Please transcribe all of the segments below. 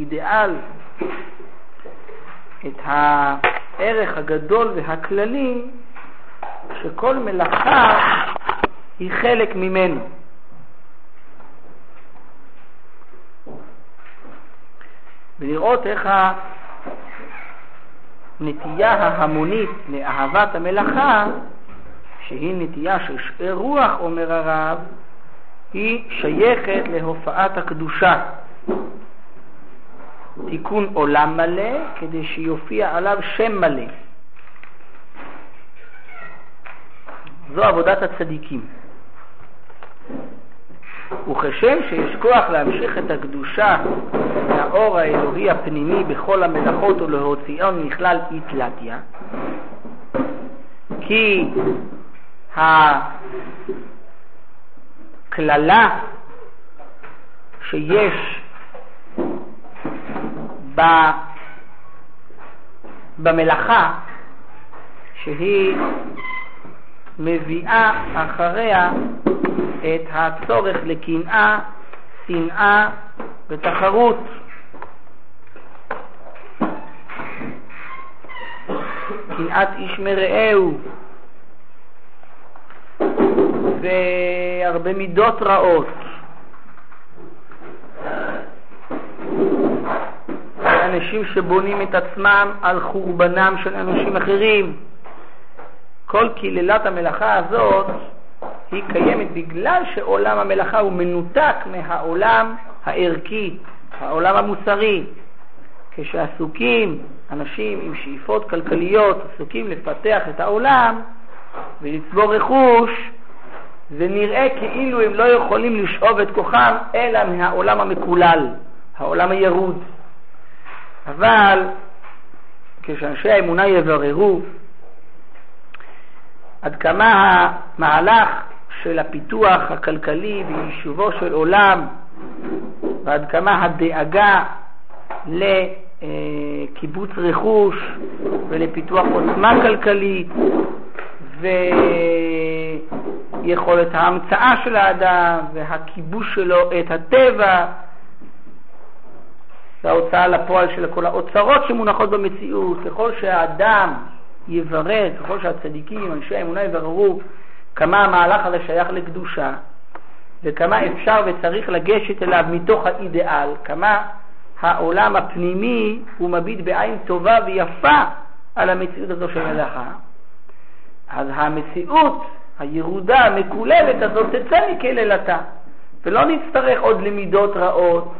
האידיאל, את הערך הגדול והכללי שכל מלאכה היא חלק ממנו. ולראות איך הנטייה ההמונית לאהבת המלאכה, שהיא נטייה של שאר רוח, אומר הרב, היא שייכת להופעת הקדושה. תיקון עולם מלא כדי שיופיע עליו שם מלא. זו עבודת הצדיקים. וכשם שיש כוח להמשיך את הקדושה מהאור האלוהי הפנימי בכל המלאכות ולהוציאון מכלל איתלתיה, כי הכללה שיש במלאכה, שהיא מביאה אחריה את הצורך לקנאה, שנאה ותחרות. קנאת איש מרעהו והרבה מידות רעות, אנשים שבונים את עצמם על חורבנם של אנשים אחרים. כל קללת המלאכה הזאת היא קיימת בגלל שעולם המלאכה הוא מנותק מהעולם הערכי, העולם המוסרי. כשעסוקים אנשים עם שאיפות כלכליות, עסוקים לפתח את העולם ולצבור רכוש, זה נראה כאילו הם לא יכולים לשאוב את כוחם אלא מהעולם המקולל, העולם הירוד. אבל כשאנשי האמונה יבררו עד כמה המהלך של הפיתוח הכלכלי ויישובו של עולם, ועד כמה הדאגה לקיבוץ רכוש ולפיתוח עוצמה כלכלית ויכולת ההמצאה של האדם והכיבוש שלו את הטבע וההוצאה לפועל של כל האוצרות שמונחות במציאות, ככל שהאדם יברר, ככל שהצדיקים, אנשי האמונה יבררו כמה המהלך הזה שייך לקדושה וכמה אפשר וצריך לגשת אליו מתוך האידיאל, כמה העולם הפנימי הוא מביט בעין טובה ויפה על המציאות הזו של מלאכה, אז המציאות הירודה המקוללת הזאת תצא מקללתה, ולא נצטרך עוד למידות רעות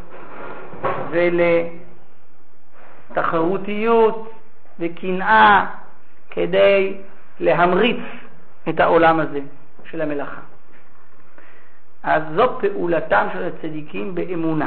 ולתחרותיות וקנאה כדי להמריץ את העולם הזה של המלאכה. אז זו פעולתם של הצדיקים באמונה.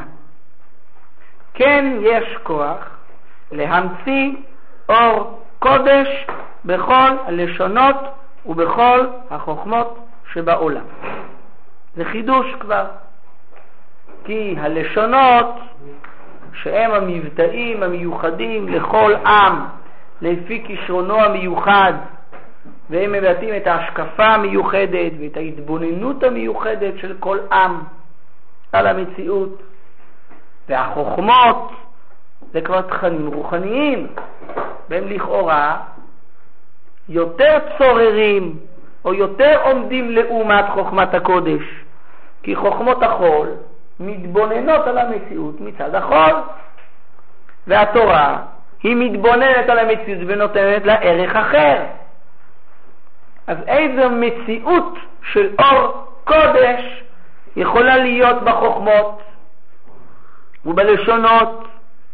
כן יש כוח להמציא אור קודש בכל הלשונות ובכל החוכמות שבעולם. זה חידוש כבר, כי הלשונות שהם המבטאים המיוחדים לכל עם לפי כישרונו המיוחד, והם מבטאים את ההשקפה המיוחדת ואת ההתבוננות המיוחדת של כל עם על המציאות. והחוכמות זה כבר תכנים רוחניים, והם לכאורה יותר צוררים או יותר עומדים לעומת חוכמת הקודש, כי חוכמות החול מתבוננות על המציאות מצד החול, והתורה היא מתבוננת על המציאות ונותנת לה ערך אחר. אז איזו מציאות של אור קודש יכולה להיות בחוכמות ובלשונות?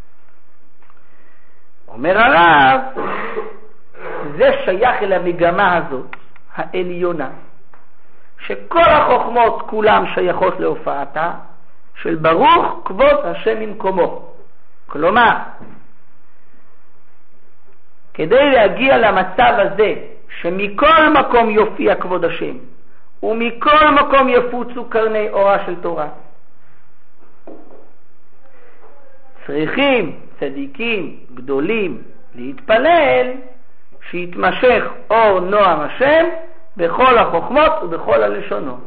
אומר הרב, זה שייך אל המגמה הזאת העליונה, שכל החוכמות כולם שייכות להופעתה של ברוך כבוד השם ממקומו. כלומר, כדי להגיע למצב הזה שמכל מקום יופיע כבוד השם ומכל מקום יפוצו קרני אורה של תורה, צריכים צדיקים גדולים להתפלל שיתמשך אור נועם השם בכל החוכמות ובכל הלשונות.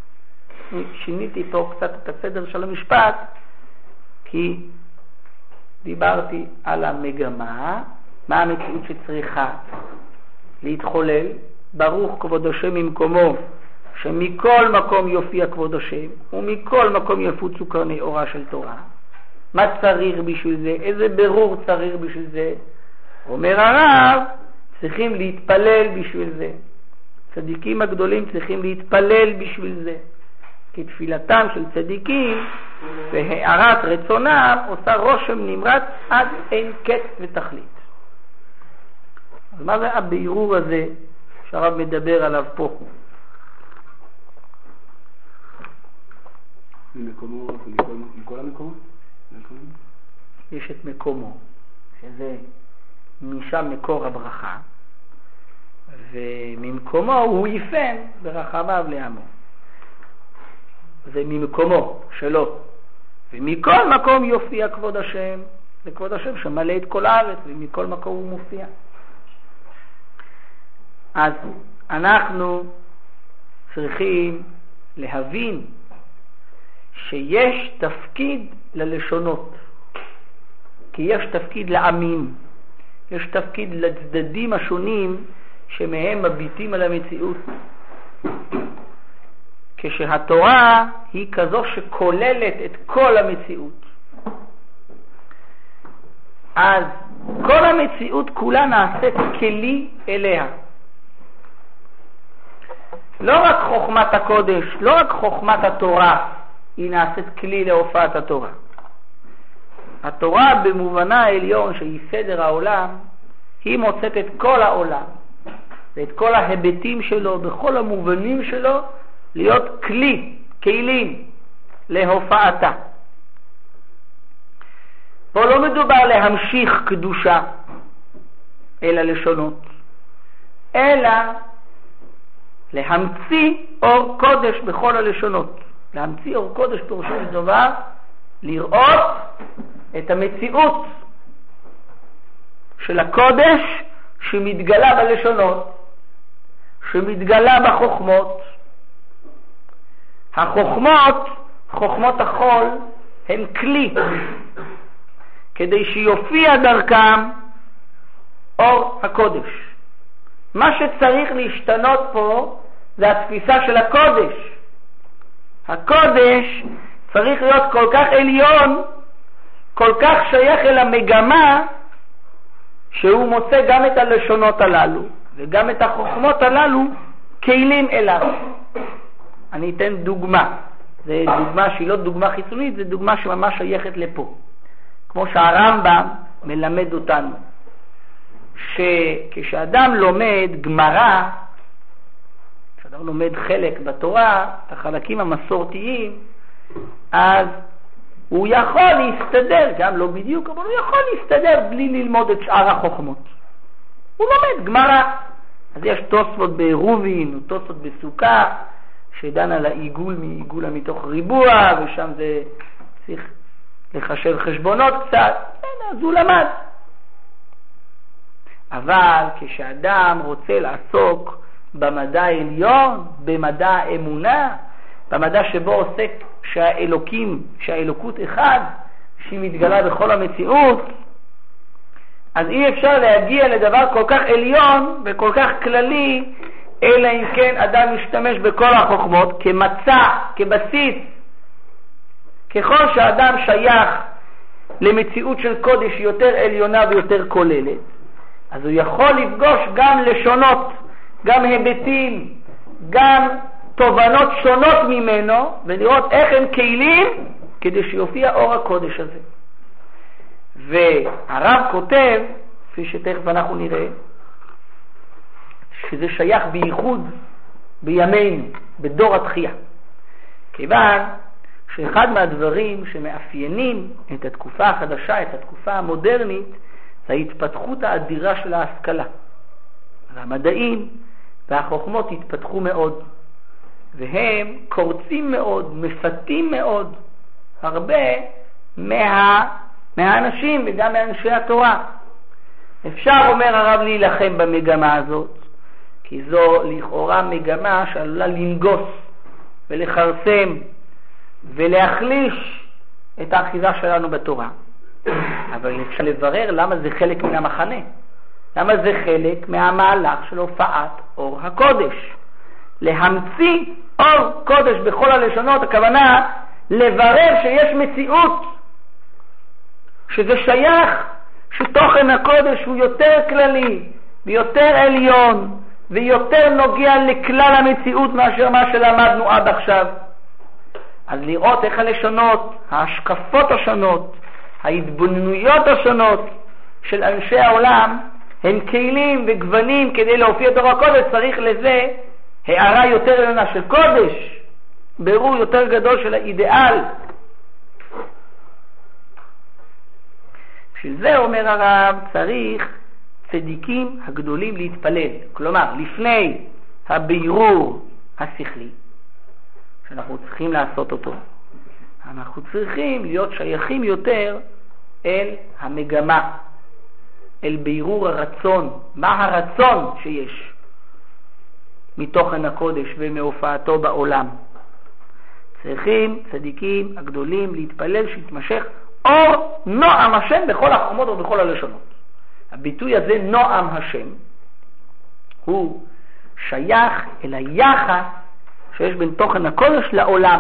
שיניתי פה קצת את הסדר של המשפט, כי דיברתי על המגמה, מה המציאות שצריכה להתחולל. ברוך כבוד השם ממקומו, שמכל מקום יופיע כבוד השם, ומכל מקום יפוצו קרני אורה של תורה. מה צריך בשביל זה? איזה ברור צריך בשביל זה? אומר הרב, צריכים להתפלל בשביל זה. צדיקים הגדולים צריכים להתפלל בשביל זה. כי תפילתם של צדיקים והערת רצונם עושה רושם נמרץ עד אין קץ ותכלית. אז מה זה הבירור הזה שהרב מדבר עליו פה? מכל המקומות? יש את מקומו, שזה משם מקור הברכה, וממקומו הוא יפן ברחמיו לעמו. זה ממקומו שלו, ומכל מקום יופיע כבוד השם, זה כבוד השם שמלא את כל הארץ, ומכל מקום הוא מופיע. אז אנחנו צריכים להבין שיש תפקיד ללשונות, כי יש תפקיד לעמים, יש תפקיד לצדדים השונים שמהם מביטים על המציאות. כשהתורה היא כזו שכוללת את כל המציאות, אז כל המציאות כולה נעשית כלי אליה. לא רק חוכמת הקודש, לא רק חוכמת התורה היא נעשית כלי להופעת התורה. התורה במובנה העליון שהיא סדר העולם, היא מוצאת את כל העולם ואת כל ההיבטים שלו בכל המובנים שלו להיות כלי, כלים להופעתה. פה לא מדובר להמשיך קדושה אלא לשונות, אלא להמציא אור קודש בכל הלשונות. להמציא אור קודש פירושו של דבר לראות את המציאות של הקודש שמתגלה בלשונות, שמתגלה בחוכמות. החוכמות, חוכמות החול, הן כלי כדי שיופיע דרכם אור הקודש. מה שצריך להשתנות פה זה התפיסה של הקודש. הקודש צריך להיות כל כך עליון, כל כך שייך אל המגמה, שהוא מוצא גם את הלשונות הללו וגם את החוכמות הללו כלים אליו. אני אתן דוגמה. זו דוגמה שהיא לא דוגמה חיצונית, זו דוגמה שממש שייכת לפה. כמו שהרמב"ם מלמד אותנו, שכשאדם לומד גמרא, כשאדם לומד חלק בתורה, את החלקים המסורתיים, אז הוא יכול להסתדר, גם לא בדיוק, אבל הוא יכול להסתדר בלי ללמוד את שאר החוכמות. הוא לומד גמרא. אז יש תוספות בעירובין, תוספות בסוכה, שדן על העיגול מעיגולה מתוך ריבוע, ושם זה צריך לחשב חשבונות קצת, אז הוא למד. אבל כשאדם רוצה לעסוק במדע העליון, במדע האמונה, במדע שבו עוסק שהאלוקות אחד, שהיא מתגלה בכל המציאות, אז אי אפשר להגיע לדבר כל כך עליון וכל כך כללי, אלא אם כן אדם משתמש בכל החוכמות כמצע, כבסיס. ככל שאדם שייך למציאות של קודש יותר עליונה ויותר כוללת, אז הוא יכול לפגוש גם לשונות, גם היבטים, גם תובנות שונות ממנו, ולראות איך הם כלים כדי שיופיע אור הקודש הזה. והרב כותב, כפי שתכף אנחנו נראה, שזה שייך בייחוד בימינו, בדור התחייה. כיוון שאחד מהדברים שמאפיינים את התקופה החדשה, את התקופה המודרנית, זה ההתפתחות האדירה של ההשכלה. המדעים והחוכמות התפתחו מאוד, והם קורצים מאוד, מפתים מאוד הרבה מהאנשים וגם מאנשי התורה. אפשר, אומר הרב, להילחם במגמה הזאת, כי זו לכאורה מגמה שעלולה לנגוס ולחרסם ולהחליש את האחיזה שלנו בתורה. אבל אפשר לברר למה זה חלק מן המחנה. למה זה חלק מהמהלך של הופעת אור הקודש. להמציא אור קודש בכל הלשונות, הכוונה לברר שיש מציאות, שזה שייך, שתוכן הקודש הוא יותר כללי ויותר עליון ויותר נוגע לכלל המציאות מאשר מה שלמדנו עד עכשיו. אז לראות איך הלשונות, ההשקפות השונות, ההתבוננויות השונות של אנשי העולם הם כלים וגוונים כדי להופיע את אור הקודש. צריך לזה הערה יותר עליונה של קודש, ברור יותר גדול של האידיאל. בשביל זה אומר הרב, צריך צדיקים הגדולים להתפלל. כלומר, לפני הבירור השכלי שאנחנו צריכים לעשות אותו, אנחנו צריכים להיות שייכים יותר אל המגמה, אל בירור הרצון. מה הרצון שיש מתוכן הקודש ומהופעתו בעולם. צריכים צדיקים הגדולים להתפלל שיתמשך אור נועם השם בכל החומות ובכל הלשונות. הביטוי הזה, נועם השם, הוא שייך אל היחס שיש בין תוכן הקודש לעולם.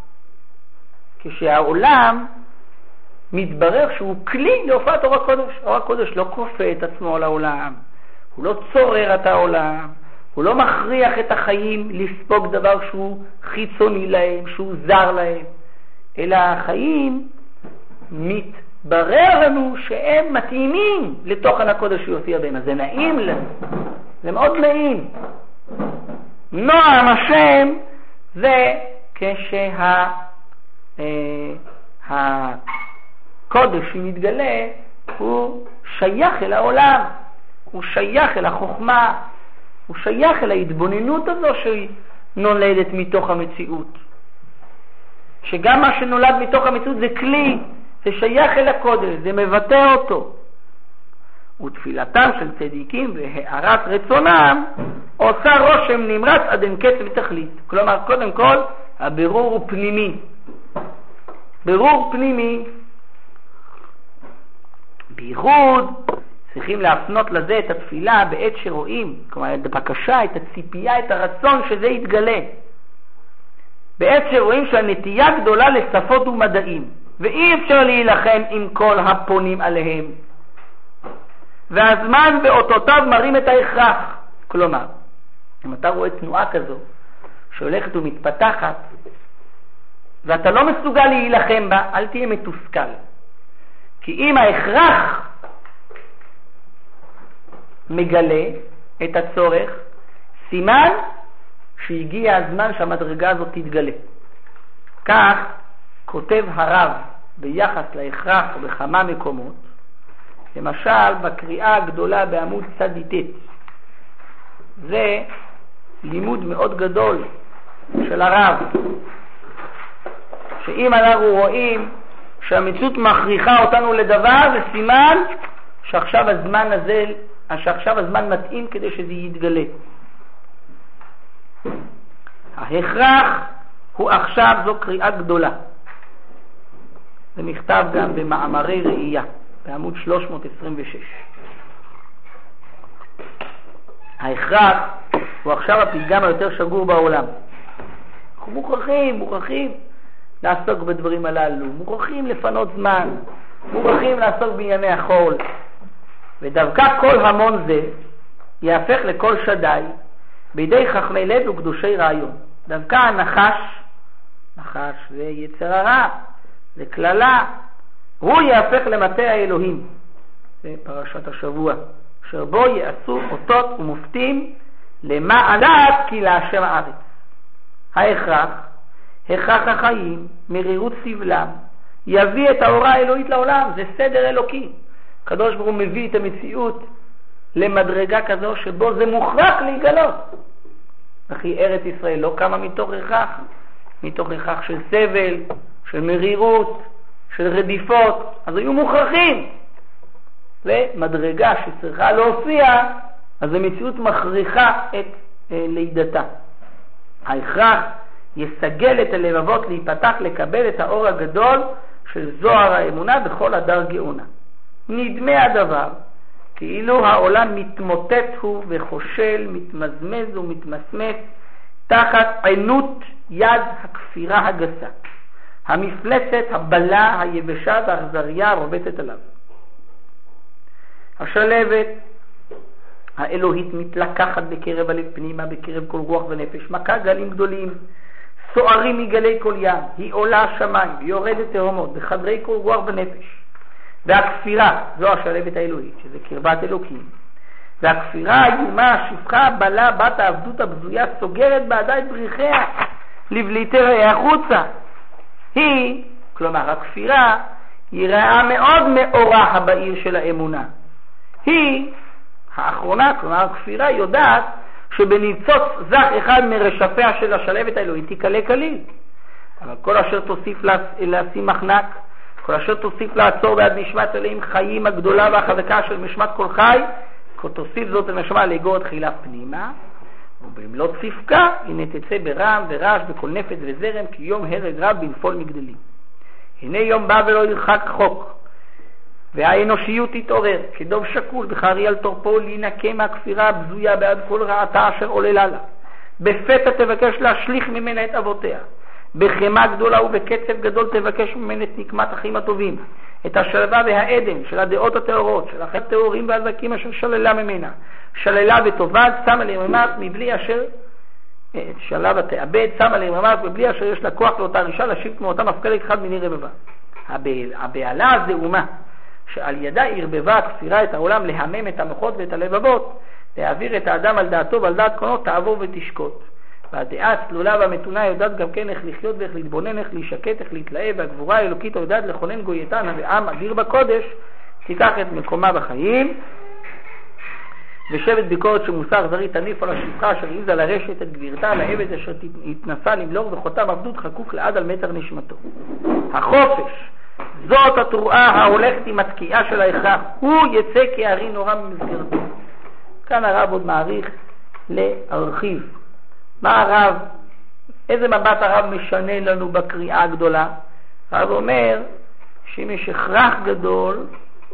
כשהעולם מתברר שהוא כלי להופעת אור הקודש. אור הקודש לא כופה את עצמו על העולם, הוא לא צורר את העולם, הוא לא מכריח את החיים לספוג דבר שהוא חיצוני להם, שהוא זר להם, אלא החיים מתברר לנו שהם מתאימים לתוכן הקודש שיופיע בהם. אז זה נעים לנו, זה מאוד נעים. נועם השם זה כשהקודש שמתגלה הוא שייך אל העולם, הוא שייך אל החוכמה, הוא שייך אל ההתבוננות הזו שהיא נולדת מתוך המציאות. שגם מה שנולד מתוך המציאות זה כלי, זה שייך אל הקודש, זה מבטא אותו. ותפילתם של צדיקים והארת רצונם עושה רושם נמרץ עד אין קץ ותכלית. כלומר, קודם כל, הבירור הוא פנימי. בירור פנימי. בייחוד צריכים להפנות לזה את התפילה בעת שרואים, כלומר את הבקשה, את הציפייה, את הרצון שזה יתגלה. בעת שרואים שהנטייה גדולה לשפות ומדעים, ואי אפשר להילחם עם כל הפונים עליהם. והזמן באותותיו מראים את ההכרח. כלומר, אם אתה רואה תנועה כזו שהולכת ומתפתחת, ואתה לא מסוגל להילחם בה, אל תהיה מתוסכל. כי אם ההכרח מגלה את הצורך, סימן שהגיע הזמן שהמדרגה הזאת תתגלה. כך כותב הרב ביחס להכרח בכמה מקומות, למשל בקריאה הגדולה בעמוד צדיטית. זה לימוד מאוד גדול של הרב, שאם אנחנו רואים שהמציאות מכריחה אותנו לדבר, זה סימן שעכשיו הזמן מתאים כדי שזה יתגלה. ההכרח הוא עכשיו, זו קריאה גדולה. זה נכתב גם במאמרי ראייה בעמוד 326. ההכרח הוא עכשיו הפתגם היותר שגור בעולם. אנחנו מוכרחים לעסוק בדברים הללו, מוכרחים לפנות זמן, מוכרחים לעסוק בענייני החול. ודווקא כל המון זה יהפך לכל שדאי בידי חכמי לב וקדושי רעיון. דווקא נחש זה יצר הרע, זה כללה, הוא יהפך למטה האלוהים. זה פרשת השבוע, אשר בו יעשו אותות ומופתים למעלת כי להשם הארץ. הכרח החיים, מרירות סבלם, יביא את האורה האלוהית לעולם. זה סדר אלוקי. הקדוש ברוך הוא מביא את המציאות למדרגה כזו שבו זה מוכרח להיגלות. וכי ארץ ישראל לא קמה מתוך הכרח של סבל, של מרירות, של רדיפות. אז היו מוכרחים למדרגה שצריכה להופיע, אז המציאות מכריחה את לידתה. ההכרח יסגל את הלבבות להיפתח לקבל את האור הגדול של זוהר האמונה בכל הדר גאונה. נדמה הדבר כאילו העולם מתמוטט הוא וחושל, מתמזמז ומתמסמס תחת עינות יד הכפירה הגסה, המפלצת, הבלה, היבשה והאכזריה רובצת עליו. השלבת האלוהית מתלקחת בקרב הלב פנימה, בקרב כל רוח ונפש, מכה גלים גדולים, סוערים מגלי כל ים, היא עולה השמיים, היא יורדת תהומות, בחדרי כל רוח ונפש. והכפירה, זו השלבת האלוהית, שזה קרבת אלוקים. והכפירה האיומה, השפחה, הבלה, בת העבדות הבזויה, סוגרת בעדה את בריחיה, לבליטה החוצה. היא, כלומר הכפירה, היא רעה מאוד מאורה בעיר של האמונה. היא, האחרונה, כלומר הכפירה, יודעת שבניצוץ זך אחד מרשפיה של השלבת האלוהית תיקלה כליל. אבל כל אשר תוסיף לשים מחנק, כל אשר תוסיף לעצור בעד נשמת אלוהים חיים הגדולה והחזקה של משמת כל חי, כל תוסיף זאת לנשמה לאגור את חילה פנימה, ובמלוא צפקה הנה תצא ברעם ורעש בכל נפש וזרם, כי יום הרג רב בנפול מגדלים. הנה יום בא ולא ירחק חוק, והאנושיות תתעורר כדוב שקול בחרי על תורפו להינקה מהכפירה הבזויה בעד כל רעתה אשר עוללה לה. בפתע תבקש להשליך ממנה את אבותיה, בחמה גדולה ובקצב גדול תבקש ממנה את נקמת החיים הטובים, את השלווה והעדן של הדעות הטהורות, של החיים הטהורים והזקים אשר שללה ממנה, שללה וטובה, שמה לממש מבלי אשר שלה ותאבד, שמה לממש מבלי אשר יש לה כוח לאותה רישה להשיב כמו אותה מפקלת אחד מיני רבבה. הבעלה הזעומה שעל ידה ערבבה הכפירה את העולם להמם את המוחות ואת הלבבות, להעביר את האדם על דעתו ועל דעת קונו, תעבור ותשקוט. והדעה הצלולה והמתונה יודעת גם כן איך לחיות ואיך להתבונן, איך להישקט, איך להתלהב, והגבורה האלוקית יודעת לכונן גוייתן ועם אדיר בקודש תיקח את מקומה בחיים. ושבט ביקורת שמוסר אכזרי תניף על השפחה אשר העיזה לרשת את גבירתה, לעבד אשר התנסה למלוך וחותם עבדות חקוק לעד על מצר נשמתו. החופש, זאת התרועה ההולכת עם התקיעה של ההכרח, הוא יצא כהרי נורא במסגרתו. כאן הרב עוד מעריך להרחיב. מה הרב, איזה מבט הרב משנה לנו בקריאה הגדולה? הרב אומר שאם יש הכרח גדול,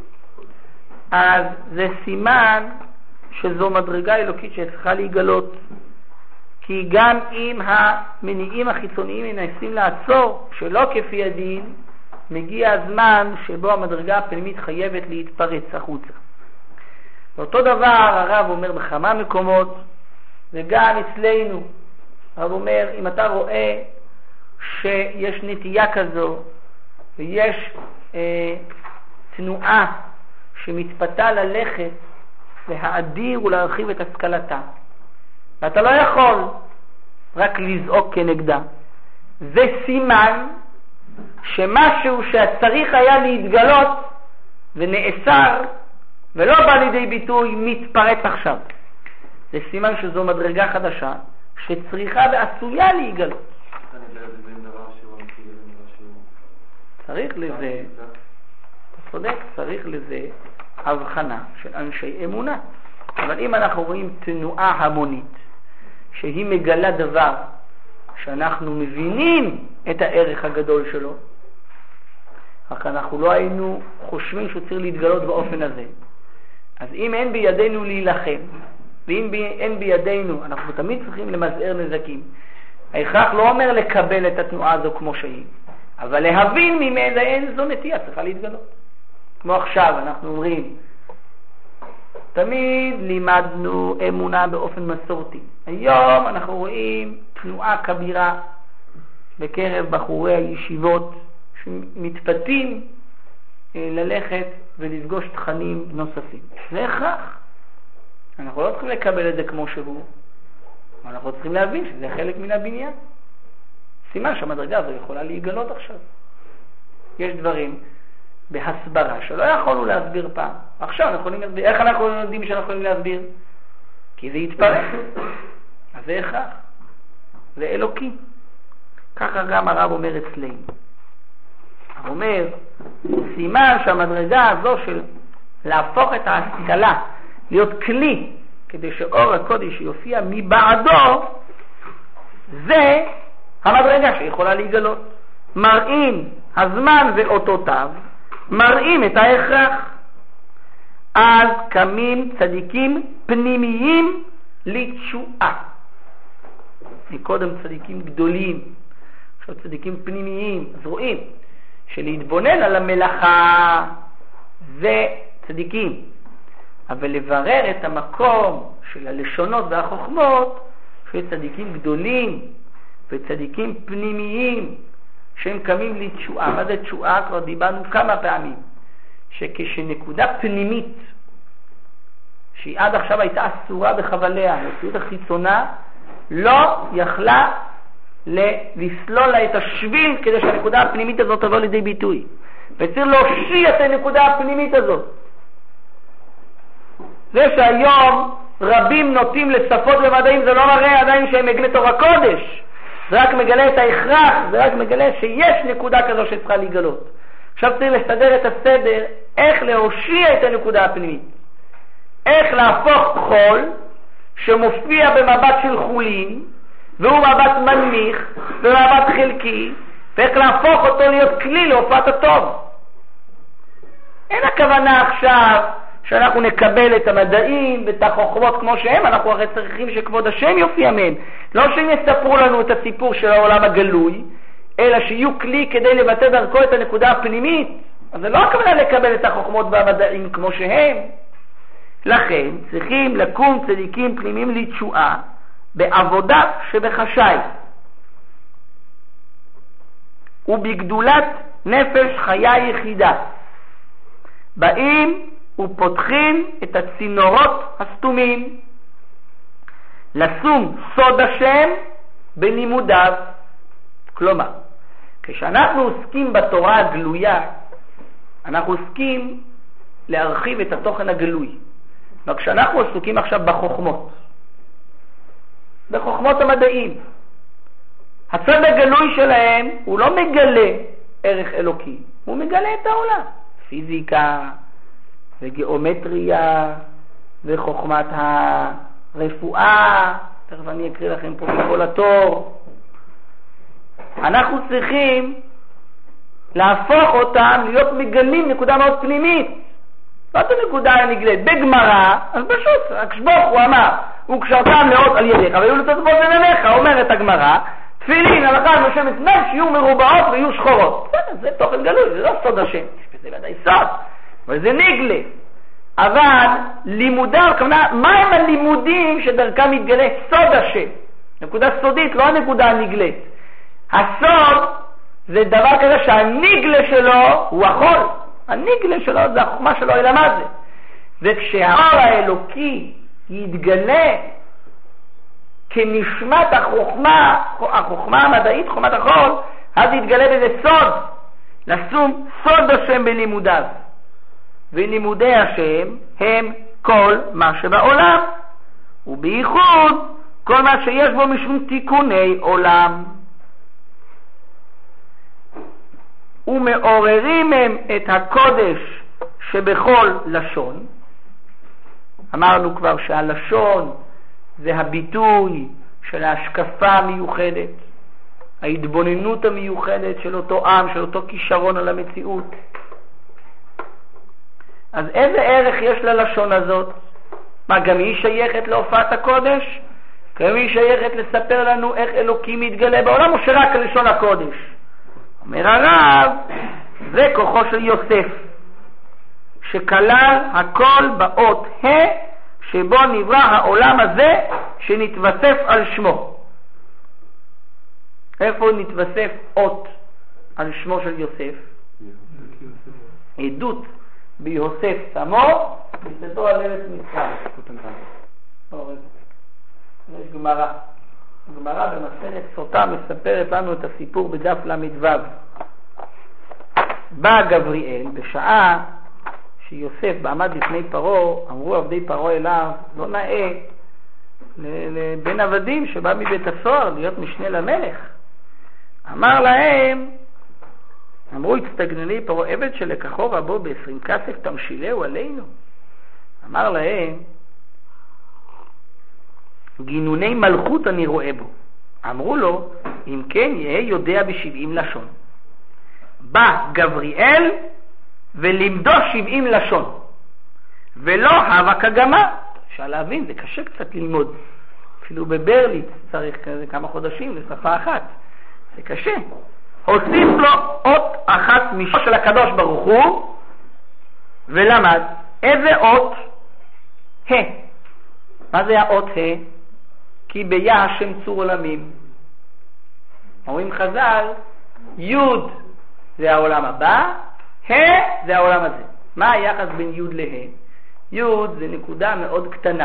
אז זה סימן שזו מדרגה אלוקית שצריכה להיגלות. כי גם אם המניעים החיצוניים מנסים לעצור שלא כפי הדין, מגיע הזמן שבו המדרגה הפנימית חייבת להתפרץ החוצה. ואותו דבר הרב אומר בכמה מקומות, וגם אצלנו. הרב אומר, אם אתה רואה שיש נטייה כזו, ויש תנועה שמתפתה ללכת להאדיר ולהרחיב את השכלתה, ואתה לא יכול רק לזעוק כנגדה, זה סימן שמשהו שצריך היה להתגלות ונאסר ולא בא לידי ביטוי מתפרץ עכשיו. זה סימן שזו מדרגה חדשה שצריכה ועשויה להיגלות. צריך לזה, אתה צודק, צריך לזה הבחנה של אנשי אמונה. אבל אם אנחנו רואים תנועה המונית שהיא מגלה דבר שאנחנו מבינים את הערך הגדול שלו, רק אנחנו לא היינו חושבים שהוא צריך להתגלות באופן הזה. אז אם אין בידינו להילחם, ואם אין בידינו, אנחנו תמיד צריכים למזער נזקים. ההכרח לא אומר לקבל את התנועה הזו כמו שהיא, אבל להבין ממנה אין זו נטייה, צריכה להתגלות. כמו עכשיו אנחנו אומרים, תמיד לימדנו אמונה באופן מסורתי. היום אנחנו רואים תנועה כבירה בקרב בחורי הישיבות שמתפתים ללכת ולפגוש תכנים נוספים. זה הכרח. אנחנו לא צריכים לקבל את זה כמו שהוא, אבל אנחנו צריכים להבין שזה חלק מן הבניין. סימן שהמדרגה הזו יכולה להיגלות עכשיו. יש דברים בהסברה שלא יכולנו להסביר פעם. עכשיו אנחנו יכולים להסביר. איך אנחנו יודעים שאנחנו יכולים להסביר? כי זה יתפרק. אז זה הכרח. זה אלוקי. ככה גם הרב אומר אצלנו. הוא אומר, סימן שהמדרגה הזו של להפוך את ההשכלה להיות כלי כדי שאור הקודש יופיע מבעדו, זה המדרגה שיכולה להיגלות. מראים הזמן ואותותיו מראים את ההכרח. אז קמים צדיקים פנימיים לתשועה. מקודם צדיקים גדולים, עכשיו צדיקים פנימיים. אז רואים שלהתבונן על המלאכה זה צדיקים, אבל לברר את המקום של הלשונות והחוכמות של צדיקים גדולים וצדיקים פנימיים שהם קמים לתשועה. מה זה תשועה? כבר דיברנו כמה פעמים, שכשנקודה פנימית שהיא עד עכשיו הייתה אסורה בחבליה, המציאות החיצונה לא יכלה לסלול לה את השביל כדי שהנקודה הפנימית הזאת תבוא לידי ביטוי, וצריך להושיע את הנקודה הפנימית הזאת. זה שהיום רבים נוטים לשפות ומדעים זה לא מראה עדיין שהם מגלה תורה קודש, זה רק מגלה את ההכרח, זה רק מגלה שיש נקודה כזו שצריכה להיגלות. עכשיו צריך לסדר את הסדר איך להושיע את הנקודה הפנימית, איך להפוך חול שמופיע במבט של חולין והוא מבט מנמיך ומבט חלקי, ואיך להפוך אותו להיות כלי להופעת הטוב. אין הכוונה עכשיו שאנחנו נקבל את המדעים ואת החוכמות כמו שהם, אנחנו הרי צריכים שכבוד השם יופיע מהם, לא שהם יספרו לנו את הסיפור של העולם הגלוי, אלא שיהיו כלי כדי לבטא דרכו את הנקודה הפנימית. אז זה לא הכוונה לקבל את החוכמות והמדעים כמו שהם. לכן צריכים לקום צדיקים פנימיים לתשועה בעבודה שבחשאי ובגדולת נפש חיה יחידה. באים ופותחים את הצינורות הסתומים לשום סוד השם בלימודיו. כלומר, כשאנחנו עוסקים בתורה הגלויה, אנחנו עוסקים להרחיב את התוכן הגלוי. וכשאנחנו עסוקים עכשיו בחוכמות המדעים, הצד הגלוי שלהם הוא לא מגלה ערך אלוקי, הוא מגלה את העולם, פיזיקה וגיאומטריה וחוכמת הרפואה. תכף אני אקריא לכם פה מכל התור. אנחנו צריכים להפוך אותם להיות מגלים נקודה מאוד פנימית, לא את הנקודה הנגלית. בגמרא, אז פשוט, הקשבוך הוא אמר, הוא קשרתם לאות על ידיך והיו לצאת בו זנניך, אומרת הגמרא, תפילין הלכה על משה מצווה שיהיו מרובעות ויהיו שחורות. זה תוכן גלוי, זה לא סוד השם, זה ודאי סוד, אבל זה נגלה. אבל לימודיו, מה הם הלימודים שדרכם מתגלה סוד השם? נקודה סודית, לא הנקודה הנגלית. הסוד זה דבר כזה שהנגלה שלו הוא החול, הנגלה שלו זה החוכמה שלו, אלא מה זה? וכשהאור האלוקי יתגלה כנשמת החוכמה המדעית, חוכמת החול, אז יתגלה בזה סוד, לשום סוד השם בלימודיו. ולימודי השם הם כל מה שבעולם, ובייחוד כל מה שיש בו משום תיקוני עולם. ומעוררים הם את הקודש שבכל לשון. אמרנו כבר שהלשון זה הביטוי של ההשקפה המיוחדת, ההתבוננות המיוחדת של אותו עם, של אותו כישרון על המציאות. אז איזה ערך יש ללשון הזאת? מה, גם היא שייכת להופעת הקודש? גם היא שייכת לספר לנו איך אלוקים מתגלה בעולם, או שרק לשון הקודש? אומר הרב, זה כוחו של יוסף, שכלל הכל באות ה' שבו נברא העולם הזה שנתווסף על שמו. איפה נתווסף אות על שמו של יוסף? עדות ביוסף שמו וצאתו על ארץ מצרים. יש גמרא במסכת סוטה מספרת לנו את הסיפור בדף ל"ו. בא גבריאל בשעה שיוסף עמד לפני פרעה, אמרו עבדי פרעה אליו, לא נאה לבן עבדים שבא מבית הסוהר להיות משנה למלך. אמר להם, אמרו, הצטגנני פרעה, עבד שלקחו רבו ב20 כסף תמשילהו עלינו. אמר להם, גינוני מלכות אני רואה בו. אמרו לו, אם כן יהיה יודע ב70 לשון. בא גבריאל ולימדו 70 לשון, ולא הווה כגמה. אפשר להבין, זה קשה קצת ללמוד. אפילו בברליץ צריך כמה חודשים לשפה אחת. זה קשה. הוסיף לו אות אחת משמו של הקדוש ברוך הוא, ולמד איזה אות? ה'. מה זה האות ה'? כי ביה השם צור עולמים. אומרים חז"ל, י' זה העולם הבא, ה' זה העולם הזה. מה היחס בין י' לה'? י' זה נקודה מאוד קטנה.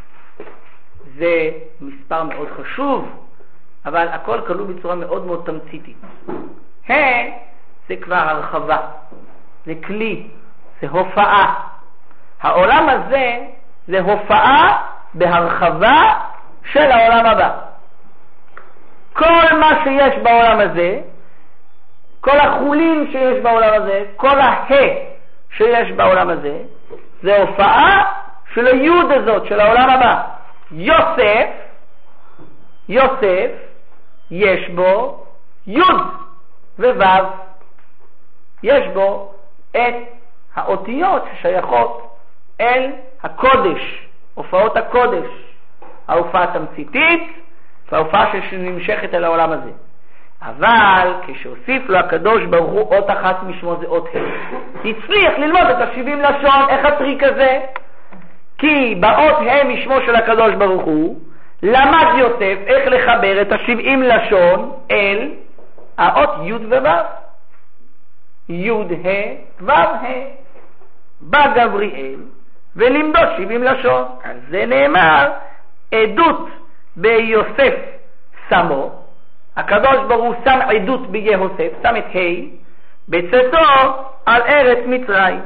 זה מספר מאוד חשוב, אבל הכל כלול בצורה מאוד מאוד תמציתית. ה' זה כבר הרחבה, זה כלי, זה הופעה. העולם הזה זה הופעה בהרחבה של העולם הבא. כל מה שיש בעולם הזה, כל החולין שיש בעולם הזה, כל שיש בעולם הזה, זה הופעה של היוד הזאת, של העולם הבא. יוסף, יש בו יוד ווו. יש בו את האותיות ששייכות אל הקודש, הופעות הקודש, ההופעה התמציתית וההופעה שנמשכת אל העולם הזה. אבל כשהוסיף לו הקדוש ברוך הוא אות אחת משמו, זה אות ה', הצליח ללמוד את 70 לשון. איך הטריק הזה? כי באות ה' משמו של הקדוש ברוך הוא למד יוסף איך לחבר את 70 לשון אל האות י' וו'. י' ה' ו' ה'. בא גבריאל ולימדו 70 לשון. על זה נאמר עדות ביוסף שמו. הקדוש ברוך הוא שם עדות ביוסף, שם את ה' בצאתו על ארץ מצרים.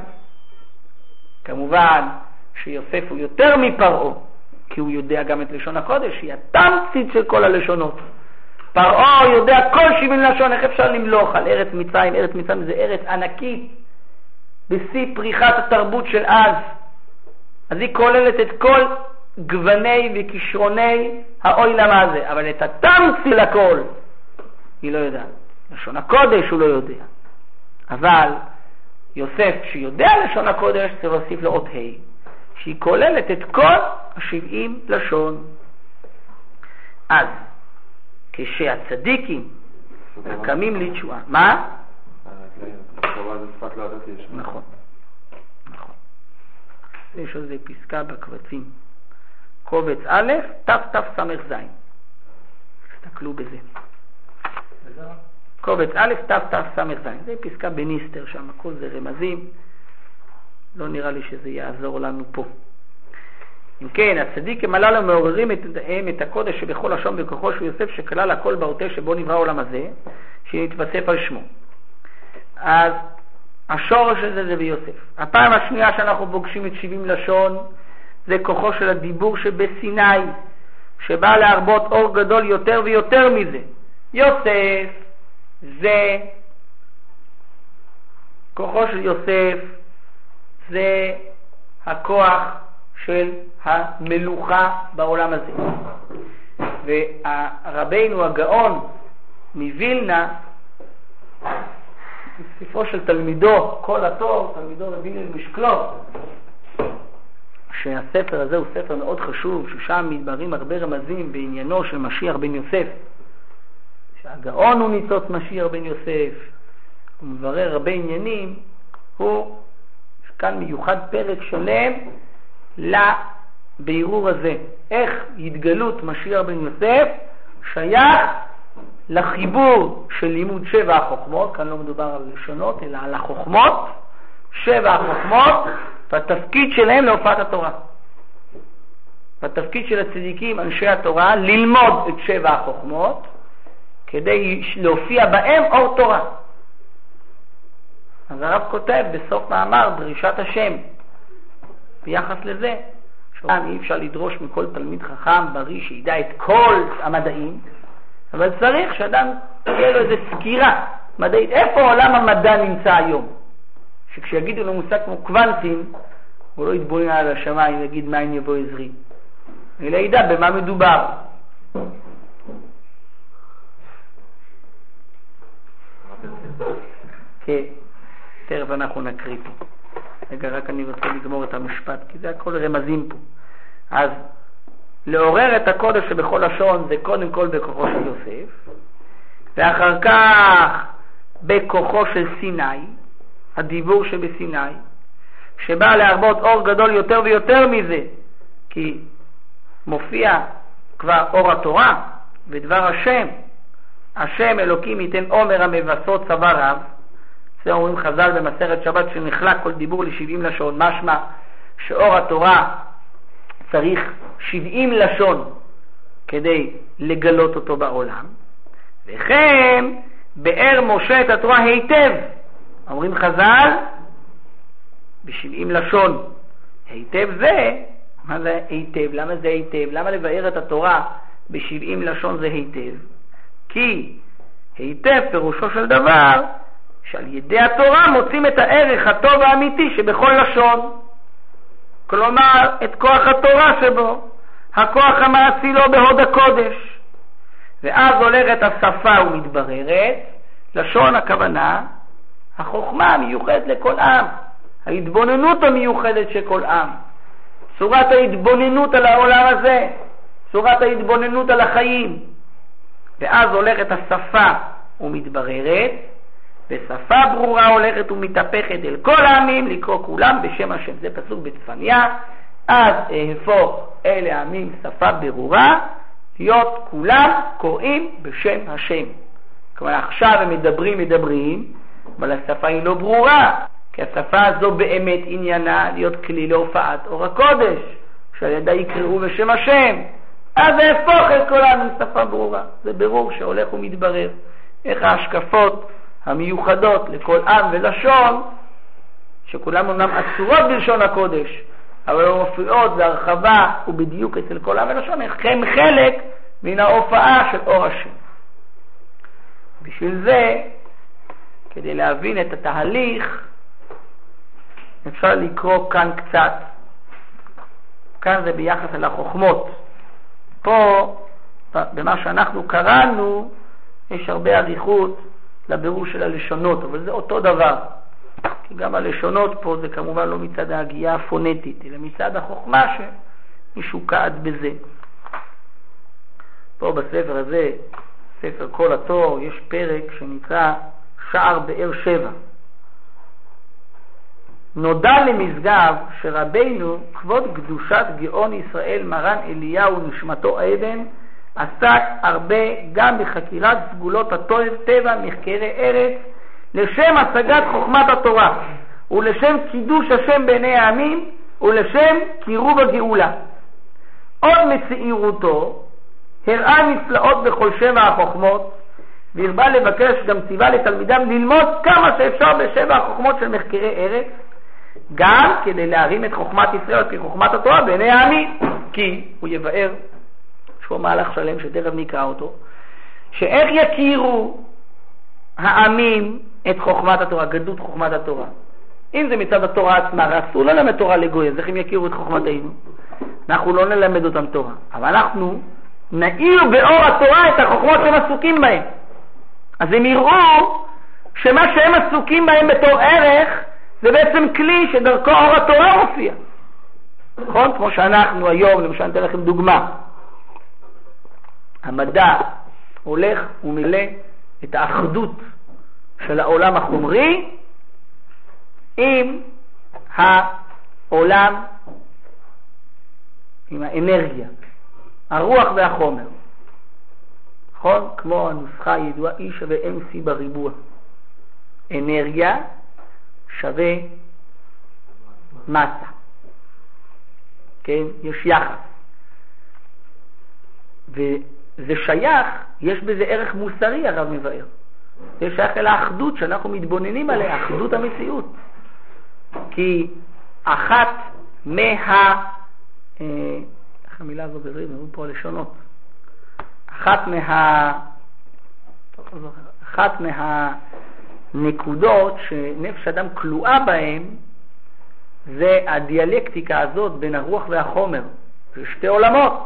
כמובן שיוסף הוא יותר מפרעה, כי הוא יודע גם את לשון הקודש, היא התמצית של כל הלשונות. פרעה יודע כל 70 לשון. איך אפשר למלוך על ארץ מצרים? ארץ מצרים זה ארץ ענקית, בשיא פריחת התרבות של אז היא כוללת את כל גווני וכישרוני העולם הזה, אבל את התמצית לכל היא לא יודעת. לשון הקודש הוא לא יודע. אבל יוסף שיודע לשון הקודש צריך להוסיף לו אות ה' שהיא כוללת את כל 70 לשון. אז כשהצדיקים הקמים לתשועה, מה? נכון. יש איזה פסקה בקבצים, קובץ א' תתס"ז, תסתכלו בזה. קובץ א' תתס"ז, זה פסקה בניסטר שם, הכל זה רמזים, לא נראה לי שזה יעזור לנו פה. אם כן, הצדיקים הללו מעוררים את הקודש שבכל לשון בכוחו של יוסף, שכלל הכל באותה שבו נברא העולם הזה, שנתווסף על שמו. אז השורש הזה זה ביוסף. הפעם השנייה שאנחנו פוגשים את 70 לשון זה כוחו של הדיבור שבסיני, שבא להרבות אור גדול יותר ויותר מזה. יוסף זה כוחו של יוסף, זה הכוח של המלוכה בעולם הזה. והרבינו הגאון מווילנה, בספרו של תלמידו כל התור, תלמידו רבי משקלו, שהספר הזה הוא ספר מאוד חשוב, ששם מתבררים הרבה רמזים בעניינו של משיח בן יוסף, שהגאון הוא ניצוץ משיח בן יוסף, הוא מברר הרבה עניינים. הוא כאן מיוחד פרק שלם לבירור הזה, איך התגלות משיח בן יוסף שייך לחיבור של לימוד 7 החוכמות. כאן לא מדובר על לשונות אלא על החוכמות, 7 החוכמות, והתפקיד שלהם להופעת התורה. והתפקיד של הצדיקים אנשי התורה ללמוד את 7 החוכמות כדי להופיע בהם אור תורה. אז הרב כותב בסוף מאמר דרישת השם ביחס לזה, שאי אפשר לדרוש מכל תלמיד חכם בריא שידע את כל המדעים, אבל צריך שאדם תהיה לו איזו סקירה מדעית, איפה עולם המדע נמצא היום, שכשיגידו לו מושג כמו קוונטים הוא לא יתבונן על השמיים ויגיד מאין יבוא עזרי, אלא ידע במה מדובר. תכף אנחנו נקריא פה. רגע, רק אני רוצה לגמור את המשפט, כי זה הכל רמזים פה. אז לעורר את הקודש שבכל לשון זה קודם כל בכוחו של יוסף, ואחר כך בכוחו של סיני, הדיבור שבסיני, שבא להרבות אור גדול יותר ויותר מזה, כי מופיע כבר אור התורה ודבר השם, השם אלוקים ייתן עומר המבסות צבא רב. זה אומרים חז"ל במסכת שבת שנחלק כל דיבור ל70 לשון, משמע שאור התורה צריך 70 לשון כדי לגלות אותו בעולם. וכן באר משה את התורה היטב, אומרים חז"ל ב70 לשון. היטב זה, מה זה היטב? למה זה היטב? למה לבאר את התורה ב70 לשון זה היטב? כי היטב פירושו של דבר שעל ידי התורה מוצאים את הערך הטוב והאמיתי שבכל לשון, כלומר את כוח התורה שבו, הכוח המעשי לו בהוד הקודש. ואז הולכת השפה ומתבררת, לשון הכוונה החוכמה המיוחדת לכל עם, ההתבוננות המיוחדת של כל עם, צורת ההתבוננות על העולם הזה, צורת ההתבוננות על החיים. ואז הולכת השפה ומתבררת, ושפה ברורה הולכת ומתהפכת אל כל העמים לקרוא כולם בשם השם. זה פסוק בצפניה, אז אהפוך אלה העמים שפה ברורה, להיות כולם קוראים בשם השם. כלומר עכשיו הם מדברים, אבל השפה היא לא ברורה, כי השפה הזו באמת עניינה להיות כלי להופעת אור הקודש, שעל ידה יקראו בשם השם. אז אהפוך את כל העמים שפה ברורה. זה ברור שהולך ומתברר איך ההשקפות המיוחדות לכל עם ולשון, שכולם אומנם אסורות בלשון הקודש, אבל הן מופיעות בהרחבה ובדיוק אצל כל עם ולשון, הם חלק מן ההופעה של אור השם. בשביל זה, כדי להבין את התהליך, אפשר לקרוא כאן קצת. כאן זה ביחס אל החוכמות. פה, במה שאנחנו קראנו, יש הרבה עריכות לבירור של הלשונות, אבל זה אותו דבר. כי גם הלשונות פה זה כמובן לא מצד ההגייה הפונטית, אלא מצד החוכמה שמשוקעת בזה. פה בספר הזה, ספר כל התור, יש פרק שנקרא שער באר שבע. נודע למשגב שרבינו כבוד קדושת גאון ישראל מרן אליהו נשמתו עדן עסק הרבה גם בחקירת סגולות הטבע מחקרי ארץ לשם השגת חוכמת התורה ולשם קידוש השם בעיני העמים ולשם קירוב הגאולה. עוד מצעירותו הראה נפלאות בכל שבע החוכמות, והרבה לבקש גם ציווה לתלמידם ללמוד כמה שאפשר בשבע החוכמות של מחקרי ארץ, גם כדי להרים את חוכמת ישראל כחוכמת התורה בעיני העמים. כי הוא יבאר, שהוא מהלך שלם שתכף נקרא אותו, שאיך יכירו העמים את חוכמת התורה, גדות חוכמת התורה. אם זה מצד התורה עצמה, רצו לא ללמד תורה לגוי, אז איך הם יכירו את חוכמתנו? אנחנו לא נלמד אותם תורה, אבל אנחנו נאיר באור התורה את החוכמות שהם עסוקים בהם. אז הם יראו שמה שהם עסוקים בהם בתור ערך זה בעצם כלי שדרכו אור התורה מופיע. נכון? כמו שאנחנו היום, למשל נתן לכם דוגמה, המדע הולך ומילא את האחדות של העולם החומרי עם העולם, עם האנרגיה, הרוח והחומר. נכון? כמו הנוסחה הידועה, E שווה MC בריבוע. אנרגיה שווה מסה. כן? יש יחס. וזה שייך, יש בזה ערך מוסרי, הרב מבאר. זה שייך אל האחדות שאנחנו מתבוננים עליה, אחדות המציאות. כי אחת איך המילה הזו בעברית? נראו פה לשונות. אחת מהנקודות שנפש אדם כלואה בהן זה הדיאלקטיקה הזאת בין הרוח והחומר. זה שתי עולמות.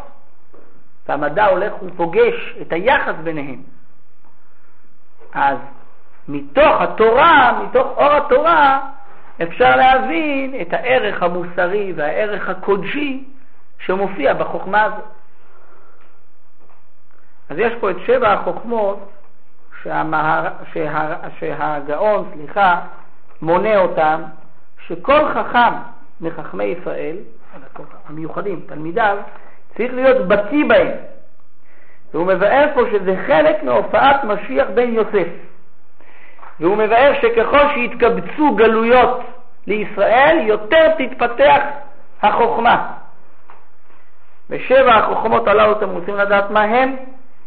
והמדע הולך ופוגש את היחס ביניהם. אז מתוך התורה, מתוך אור התורה, אפשר להבין את הערך המוסרי והערך הקודשי שמופיע בחוכמה הזאת. אז יש פה את 7 החוכמות שהגאון, מונה אותם, שכל חכם מחכמי ישראל, המיוחדים, תלמידיו, צריך להיות בקיא בהם. והוא מבאר פה שזה חלק מהופעת משיח בן יוסף. והוא מבאר שככל שהתקבצו גלויות לישראל, יותר תתפתח החוכמה. ו7 החוכמות הללו, אתם רוצים לדעת מה הם?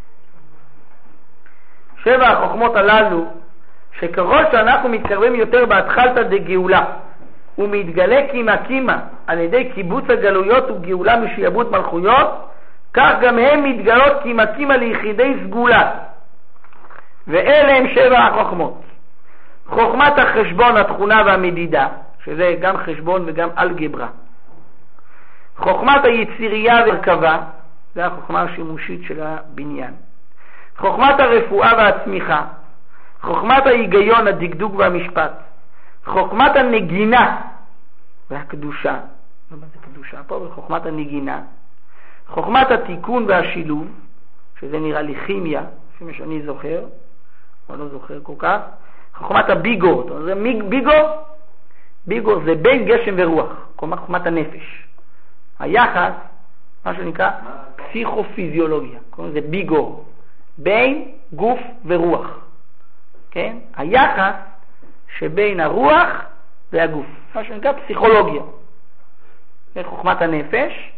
7 החוכמות הללו, שככל שאנחנו מתקרבים יותר בהתחלתא דגאולה, ומתגלה קימה על ידי קיבוץ הגלויות וגאולה משעבוד מלכויות, כך גם הם מתגלות קימה ליחידי סגולה. ואלה הם 7 החוכמות. חוכמת החשבון, התכונה והמדידה, שזה גם חשבון וגם אלגברה. חוכמת היצירייה והרכבה, זה החוכמה השימושית של הבניין. חוכמת הרפואה והצמיחה. חוכמת ההיגיון, הדקדוק והמשפט. חוכמת הנגינה והקדושה. לא מה זה קדושה פה, אבל חוכמת הנגינה. חוכמת התיקון והשילוב, שזה נראה לי כימיה, לפי שאני זוכר, או לא זוכר כל כך. חוכמת הביגור, זה ביגור? ביגור זה בין גשם ורוח, כלומר חוכמת הנפש. היחס, מה שנקרא פסיכופיזיולוגיה, כלומר זה ביגור, בין גוף ורוח. כן? היחס שבין הרוח והגוף, מה שנקרא פסיכולוגיה. זה חוכמת הנפש,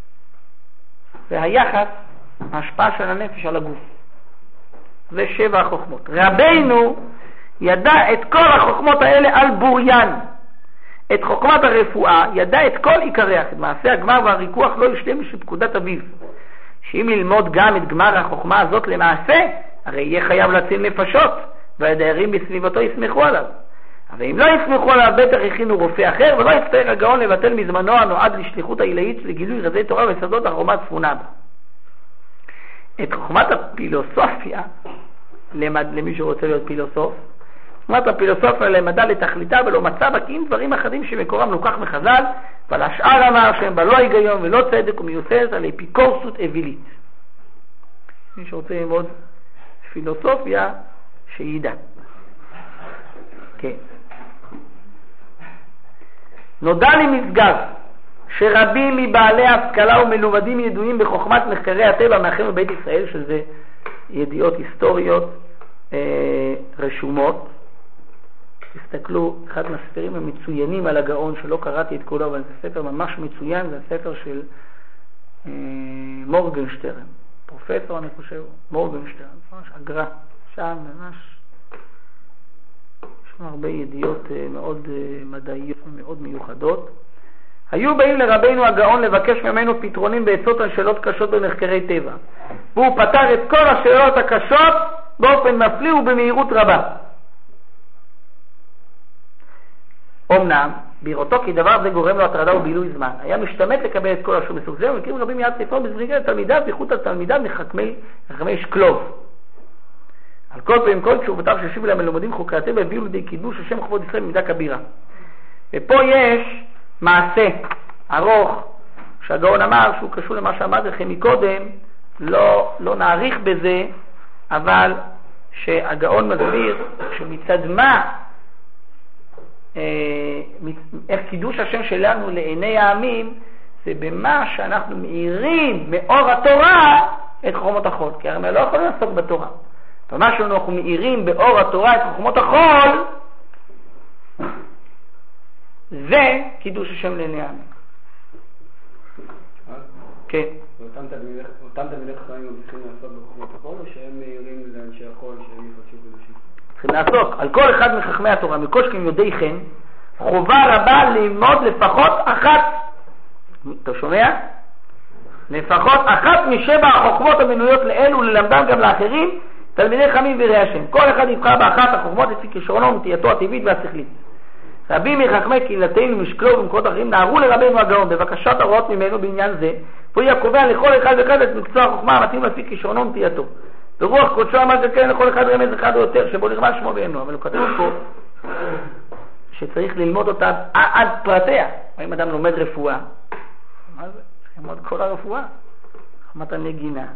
והיחס, ההשפעה של הנפש על הגוף. זה 7 החוכמות. רבינו ידע את כל החוכמות האלה על בוריין. את חוכמת הרפואה ידע את כל עיקריה. את מעשה הגמר והריכוח לא ישלם בשביל פקודת אביו. שאם ללמוד גם את גמר החוכמה הזאת למעשה, הרי יהיה חייב להציל נפשות, והדיירים בסביבתו יסמכו עליו. אבל אם לא יסמכו עליו, בטח הכינו רופא אחר, ולא יצטרך הגאון לבטל מזמנו הנועד לשליחות העילאית לגילוי רזי תורה וסודות החוכמה צפונה בה. את חוכמת הפילוסופיה, למי שרוצה להיות פילוסוף, חוכמת הפילוסופיה למדע לתכליתה ולא מצא בה, כי אם דברים אחדים שמקורם לוקח מחז"ל, אבל השאר אמר שהם בלא היגיון ולא צדק ומיוסדת על אפיקורסות אווילית. מי שרוצה ללמוד פילוסופיה, שידע. כן. נודע לי משגב שרבים מבעלי השכלה ומלומדים ידועים בחוכמת מחקרי הטבע מאחרים בבית ישראל, שזה ידיעות היסטוריות רשומות. תסתכלו, אחד מהספרים המצוינים על הגאון, שלא קראתי את כולו, אבל זה ספר ממש מצוין, זה הספר של מורגנשטרן, פרופסור אני חושב, מורגנשטרן, ממש אגרה, שם ממש יש לנו הרבה ידיעות מאוד מדעיות ומאוד מיוחדות. היו באים לרבינו הגאון לבקש ממנו פתרונים בעצות על שאלות קשות במחקרי טבע, והוא פתר את כל השאלות הקשות באופן מפליא ובמהירות רבה. אמנם, בראותו כי דבר זה גורם לו הטרדה ובילוי זמן, היה משתמט לקבל את כל השום מסוג זה, ומכירים רבים מיד ספרו בזריגה לתלמידיו, בייחוד התלמידיו מחכמי שקלוב. על כל פעמים כל תשובותיו שהשיבו להם מלומדים חוקרי הטבע הביאו לידי קידוש השם כבוד ישראל במידה כבירה. ופה יש מעשה ארוך שהגאון אמר שהוא קשור למה שאמרתי לכם מקודם, לא נאריך בזה, אבל שהגאון מסביר שמצד מה איך קידוש השם שלנו לעיני העמים, זה במה שאנחנו מאירים מאור התורה את חוכמות החול, כי הרי לא יכולים לעסוק בתורה, ומה שאנחנו מאירים באור התורה את חוכמות החול, זה קידוש השם לעיני העמים. כן. אותם תלמידי חכמים צריכים לעסוק בחוכמות החול, או שהם מאירים לאנשי החול שהם יפרשו קדושים? צריכים לעסוק. על כל אחד מחכמי התורה, מכל שכם יודעי חן, חובה רבה ללמוד לפחות אחת, אתה שומע? לפחות אחת משבע החוכמות המנויות לאלו, ללמדם גם לאחרים, תלמידי חכמים ויראי השם. כל אחד יבחר באחת החוכמות לפי כישרונו ונטייתו הטבעית והשכלית. רבים מחכמי קהילתנו משקלו ומקומות אחרים נערו לרבינו הגאון בבקשת הוראות ממנו בעניין זה, והוא קובע לכל אחד ואחד את מקצוע החוכמה המתאים לפי כישרונו ונטייתו. ברוח קודשו אמר שכן לכל אחד רמז אחד או יותר, שבו נרמז שמו ואינו. אבל הוא כתוב פה שצריך ללמוד אותה עד פרטיה. אם אדם לומד רפואה, מה זה? צריך ללמוד כל הרפואה. חוכמת הנגינה.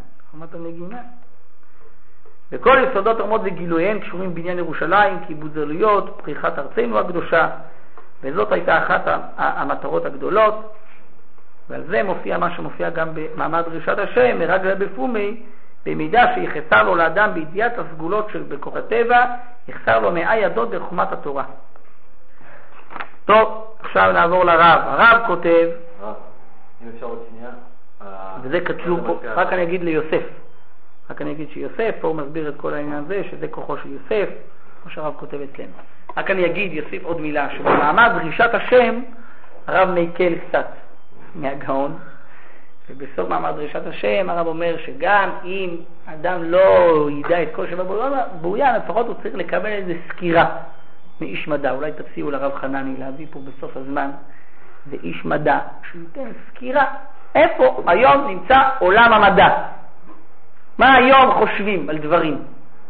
וכל יסודות עמוד וגילויהן קשורים בניין ירושלים, כיבוד זלויות, פריחת ארצנו הקדושה, וזאת הייתה אחת המטרות הגדולות. ועל זה מופיע מה שמופיע גם במעמד דרישת השם, מרגלה בפומי, במידה שיחסר לו לאדם בידיעת הסגולות של בכוח הטבע, יחסר לו 100 ידות בחוכמת התורה. טוב, עכשיו נעבור לרב. הרב כותב, אם אפשר עוד שנייה, וזה כתוב פה, רק אני אגיד ליוסף, רק אני אגיד שיוסף, פה הוא מסביר את כל העניין הזה, שזה כוחו של יוסף, כמו שהרב כותב אצלנו. רק אני אגיד, יוסיף עוד מילה, שבמעמד דרישת השם, הרב מקל קצת מהגאון, ובסוף מעמד דרישת השם, הרב אומר שגם אם אדם לא ידע את כל שבע בוריה, לפחות הוא צריך לקבל איזו סקירה מאיש מדע. אולי תציעו לרב חנני להביא פה בסוף הזמן, זה איש מדע, שייתן סקירה. איפה היום נמצא עולם המדע? מה היום חושבים על דברים?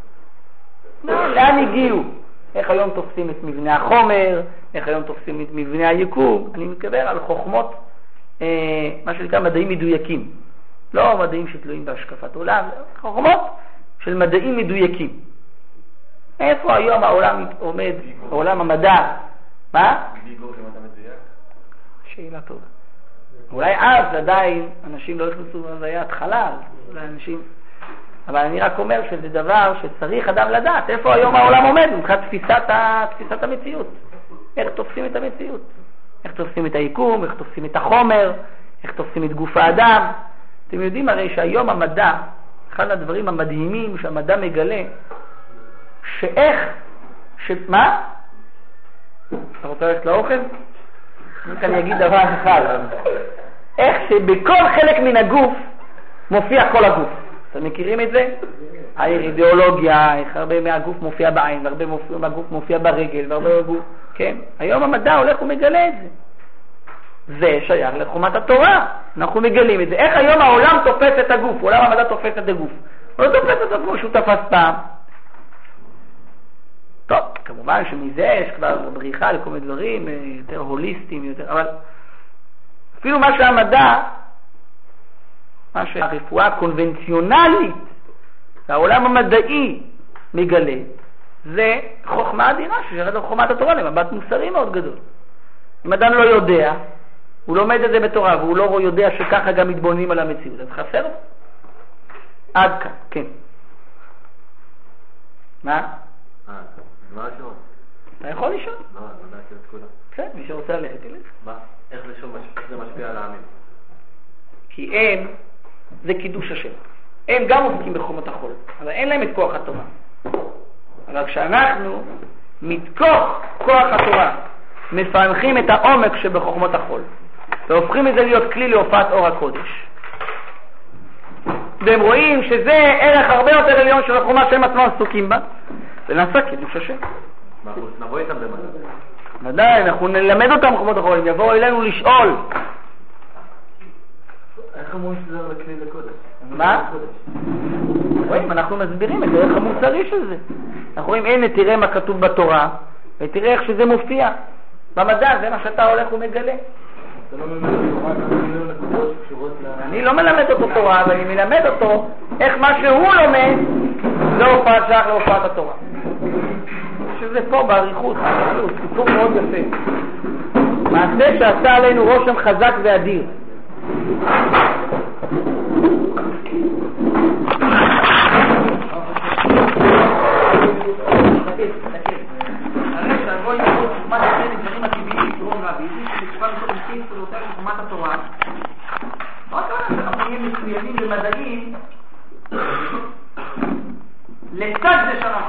לאן הגיעו? איך היום תופסים את מבנה החומר? איך היום תופסים את מבנה היקום? אני מדבר על חוכמות, מה שנקרא מדעים מדויקים. לא מדעים שתלויים בהשקפת עולם, חוכמות של מדעים מדויקים. איפה היום העולם עומד, עולם המדע? מה? ביגור זה מדע מדויק? שאלה טובה. אולי אז עדיין אנשים לא הכנסו, זה היה התחלה, אולי אנשים... אבל אני רק אומר שזה דבר שצריך אדם לדעת, איפה היום העולם עומד, מבחינת תפיסת המציאות. איך תופסים את המציאות? איך תופסים את היקום, איך תופסים את החומר, איך תופסים את גוף האדם. אתם יודעים הרי שהיום המדע, אחד הדברים המדהימים שהמדע מגלה, מה? אתה רוצה ללכת לאוכל? אני אגיד דבר אחד. איך שבכל חלק מן הגוף מופיע כל הגוף. אתם מכירים את זה? האידיאולוגיה, איך הרבה מהגוף מופיע בעין, והרבה מהגוף מופיע ברגל, והרבה מהגוף, כן? היום המדע הולך ומגלה את זה. זה שייך לחוכמת התורה. אנחנו מגלים את זה. איך היום העולם תופס את הגוף? עולם המדע תופס את הגוף. הוא לא תופס את הגוף שהוא תפס פעם. טוב, כמובן שמזה יש כבר בריחה לכל מיני דברים יותר הוליסטיים, יותר, אבל אפילו מה שהמדע, מה שהרפואה הקונבנציונלית, העולם המדעי מגלה, זה חוכמה אדירה שירד על חוכמת התורה, למבט מוסרי מאוד גדול. אם אדם לא יודע, הוא לומד את זה בתורה, והוא לא יודע שככה גם מתבוננים על המציאות, אז חסר לו. עד כאן, כן. מה? מה לשאול? אתה יכול לשאול? לא, אני יודע את כולם. כן, מי שרוצה ללכת ילך. מה? איך זה משפיע על העמים? כי הם, זה קידוש השם. הם גם עוסקים בחוכמת החול, אבל אין להם את כוח התורה. אבל כשאנחנו, מתוך כוח התורה, מפענחים את העומק שבחוכמת החול, והופכים את זה להיות כלי להופעת אור הקודש. והם רואים שזה ערך הרבה יותר עליון של החוכמה שהם עצמם עסוקים בה, ונעשה קידוש השם. מה, אנחנו נבוא איתם במדע? ודאי, אנחנו נלמד אותם חוכמת החול, הם יבואו אלינו לשאול. איך אמרו שזה לכלי לקודש? מה? רואים, אנחנו מסבירים את הערך המוסרי של זה. אנחנו רואים, הנה, תראה מה כתוב בתורה, ותראה איך שזה מופיע. במדע, זה מה שאתה הולך ומגלה. אתה לא מלמד אותו תורה, אתה מלמד נקודות שקשורות אני לא מלמד אותו תורה, אבל אני מלמד אותו איך מה שהוא לומד זה הופעת שייך להופעת התורה. שזה פה בעריכות, סיפור מאוד יפה. מעשה שעשה עלינו רושם חזק ואדיר. הרי שהבוא יבוא חוכמת השם לדברים הטבעיים תרום רבים, שבצפה בסוף נקים סולותיה של חוכמת התורה. עוד כמה שאנחנו נהיה מצוינים במדעים, לצד זה שאנחנו